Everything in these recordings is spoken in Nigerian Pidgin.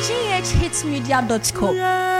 ghitsmedia.com.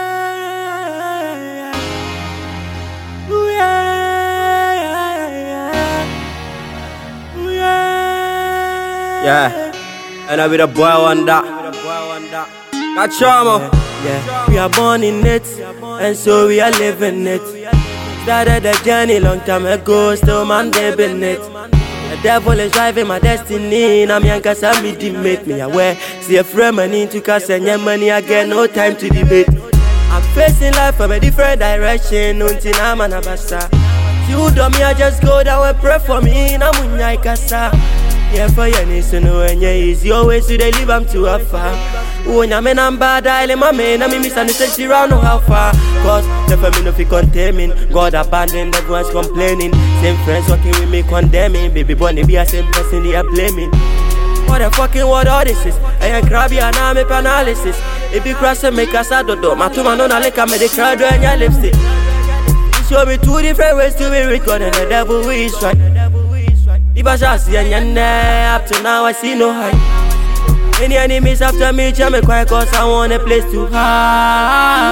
Yeah, and I be the boy wonder. Got trauma. Yeah, we are born in it, and so we are living it. Started the journey long time ago, still man living it. The devil is driving my destiny. I'm young cause I make me aware. See a friend money to cast and your money, I get no time to debate. I'm facing life from a different direction. Until I'm an abasa. You do me, I just go down and pray for me. I'm unyai kasa. Yeah, for your needs to know and yeah, easy always to they leave, I'm too far. When I'm in, I'm bad, I my man, I'm misunderstanding around know how far. Cause the family no fi contain. God abandoned, everyone's complaining. Same friends working with me, condemning. Baby bunny be a same person, they are blaming. What the fucking what all this is? I ain't crabby and I'm a analysis. If you cross and make us out the door, my two man on a lick, I'm a crowd and your lipstick. You show me two different ways to be recorded, and the devil is right. If I just see and up to now I see no high. Any enemies after me, jam me quiet cause I want a place to hide.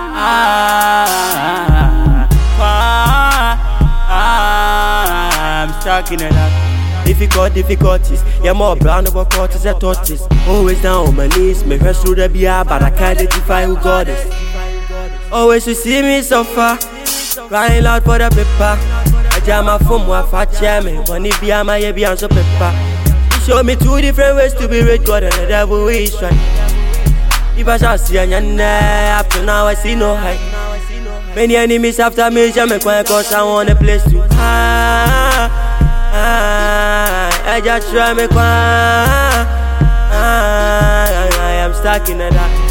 I'm stuck in it up. Difficulties, yeah more brown over quarters and torches. Always down on my knees, me rest through the beer, but I can't identify who God is. Always to see me suffer, crying loud for the paper. My phone more fat me when it be my baby and so pepper. You show me two different ways to be rich, God and the devil is right. If I shall see and up to now I see no high. Many enemies after me, jam me quiet cause I want a place to hide. I just try me quiet. I am stuck in the dark.